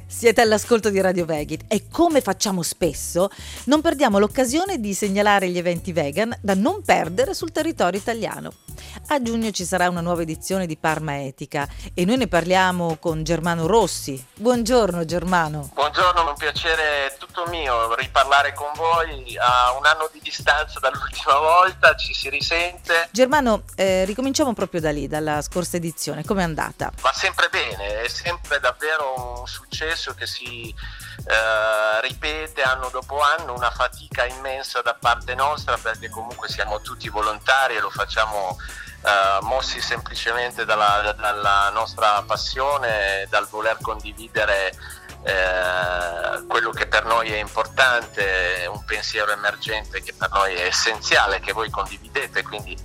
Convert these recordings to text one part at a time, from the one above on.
Siete all'ascolto di Radio Veggie e, come facciamo spesso, non perdiamo l'occasione di segnalare gli eventi vegan da non perdere sul territorio italiano. A giugno ci sarà una nuova edizione di Parma Etica e noi ne parliamo con Germano Rossi. Buongiorno Germano. Buongiorno, è un piacere tutto mio riparlare con voi. A un anno di distanza dall'ultima volta, ci si risente. Germano, ricominciamo proprio da lì, dalla scorsa edizione. Com'è andata? Va sempre bene, è sempre davvero un successo che si ripete anno dopo anno, una fatica immensa da parte nostra, perché comunque siamo tutti volontari e lo facciamo mossi semplicemente dalla nostra passione, dal voler condividere quello che per noi è importante, un pensiero emergente che per noi è essenziale, che voi condividete, quindi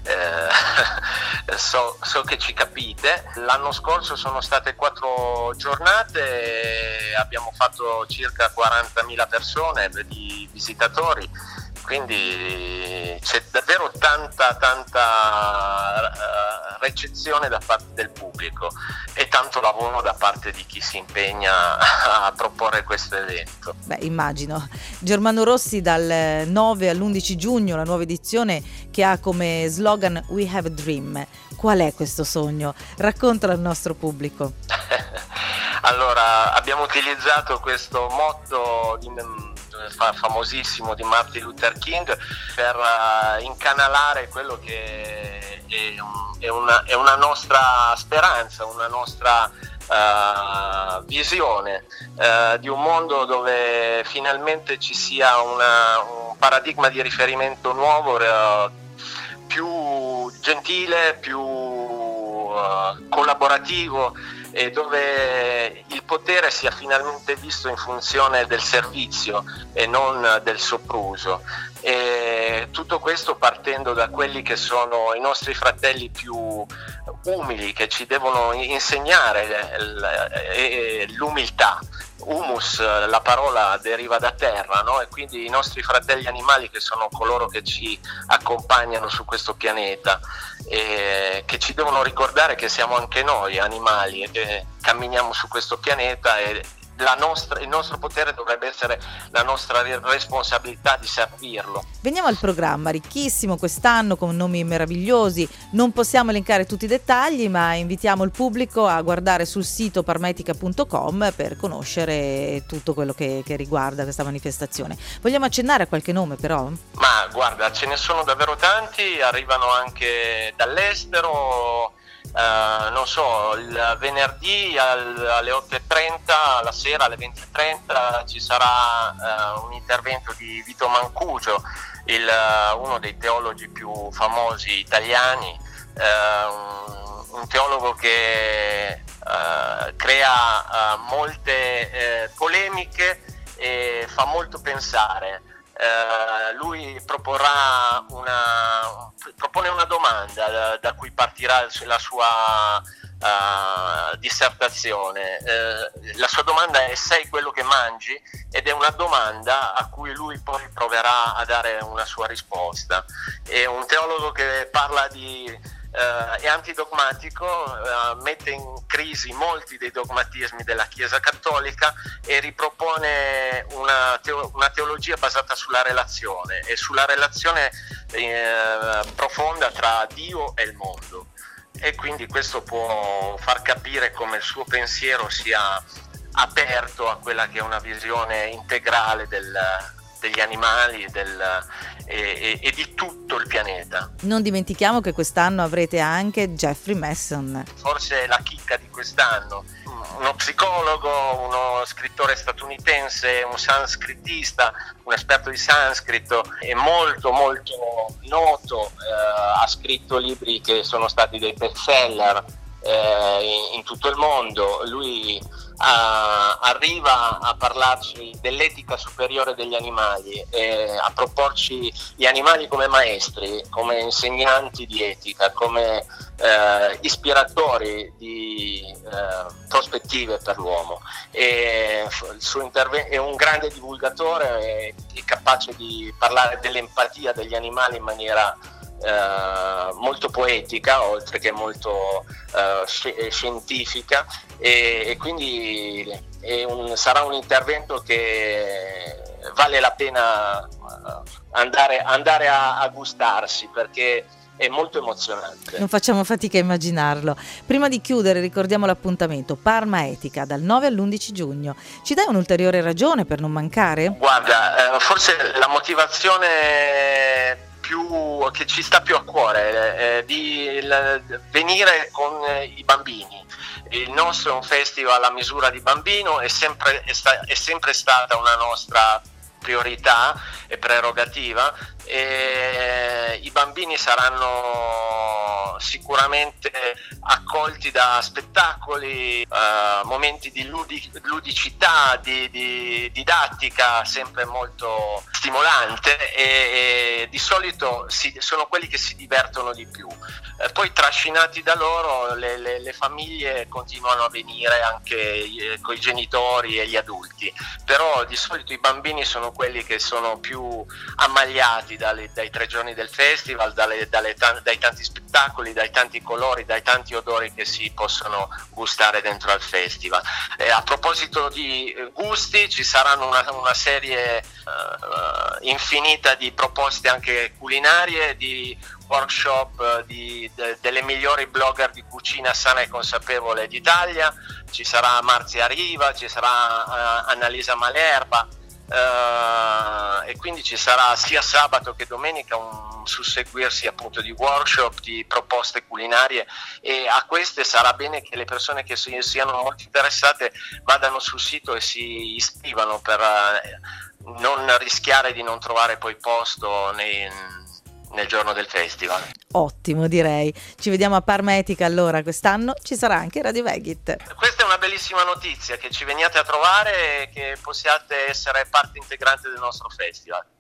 so che ci capite. L'anno scorso sono state 4 giornate, abbiamo fatto circa 40.000 persone di visitatori, quindi c'è davvero tanta ricezione da parte del pubblico e tanto lavoro da parte di chi si impegna a proporre questo evento. Beh, immagino. Germano Rossi, dal 9 all'11 giugno, la nuova edizione che ha come slogan We Have a Dream. Qual è questo sogno? Raccontalo al nostro pubblico. Allora, abbiamo utilizzato questo motto famosissimo di Martin Luther King per incanalare quello che è una nostra speranza, una nostra visione di un mondo dove finalmente ci sia un paradigma di riferimento nuovo, più gentile, più collaborativo, e dove il potere sia finalmente visto in funzione del servizio e non del sopruso. E tutto questo partendo da quelli che sono i nostri fratelli più umili, che ci devono insegnare l'umiltà. Humus, la parola deriva da terra, no? E quindi i nostri fratelli animali, che sono coloro che ci accompagnano su questo pianeta, e che ci devono ricordare che siamo anche noi animali e che camminiamo su questo pianeta, e il nostro potere dovrebbe essere la nostra responsabilità di servirlo. Veniamo al programma, ricchissimo quest'anno, con nomi meravigliosi. Non possiamo elencare tutti i dettagli, ma invitiamo il pubblico a guardare sul sito parmetica.com per conoscere tutto quello che riguarda questa manifestazione. Vogliamo accennare a qualche nome però? Ma guarda, ce ne sono davvero tanti, arrivano anche dall'estero. Non so, il venerdì alle 8:30, la sera alle 20:30 ci sarà un intervento di Vito Mancuso, uno dei teologi più famosi italiani, un teologo che crea molte polemiche e fa molto pensare. Lui propone una domanda da cui partirà la sua dissertazione. La sua domanda è: sei quello che mangi? Ed è una domanda a cui lui poi proverà a dare una sua risposta. È un teologo che parla è antidogmatico, mette in crisi molti dei dogmatismi della Chiesa Cattolica e ripropone una teologia basata sulla relazione e sulla relazione profonda tra Dio e il mondo. E quindi questo può far capire come il suo pensiero sia aperto a quella che è una visione integrale degli animali e di tutto il pianeta. Non dimentichiamo che quest'anno avrete anche Jeffrey Masson. Forse la chicca di quest'anno, uno psicologo, uno scrittore statunitense, un sanscritista, un esperto di sanscrito, è molto molto noto, ha scritto libri che sono stati dei bestseller in tutto il mondo. Lui arriva a parlarci dell'etica superiore degli animali e a proporci gli animali come maestri, come insegnanti di etica, come ispiratori di prospettive per l'uomo. E il suo intervento è un grande divulgatore, è capace di parlare dell'empatia degli animali in maniera molto poetica, oltre che molto scientifica, e quindi sarà un intervento che vale la pena andare a gustarsi, perché è molto emozionante. Non facciamo fatica a immaginarlo. Prima di chiudere ricordiamo l'appuntamento Parma Etica dal 9 all'11 giugno. Ci dai un'ulteriore ragione per non mancare? Guarda, forse la motivazione che ci sta più a cuore di venire con i bambini. Il nostro è un festival a misura di bambino, è sempre stata una nostra priorità e prerogativa, e i bambini saranno sicuramente accolti da spettacoli, momenti di ludicità, di didattica sempre molto stimolante, e di solito sono quelli che si divertono di più. Poi trascinati da loro le famiglie continuano a venire anche con i genitori e gli adulti, però di solito i bambini sono quelli che sono più ammagliati dai 3 giorni del festival, dai tanti spettacoli, dai tanti colori, dai tanti odori che si possono gustare dentro al festival. A proposito di gusti, ci saranno una serie infinita di proposte anche culinarie, di workshop delle migliori blogger di cucina sana e consapevole d'Italia. Ci sarà Marzia Riva, ci sarà Annalisa Malerba, e quindi ci sarà sia sabato che domenica un susseguirsi appunto di workshop, di proposte culinarie, e a queste sarà bene che le persone che siano molto interessate vadano sul sito e si iscrivano, per non rischiare di non trovare poi posto nel giorno del festival. Ottimo, direi. Ci vediamo a Parma Etica allora. Quest'anno ci sarà anche Radio Vegit. Questa è una bellissima notizia, che ci veniate a trovare e che possiate essere parte integrante del nostro festival.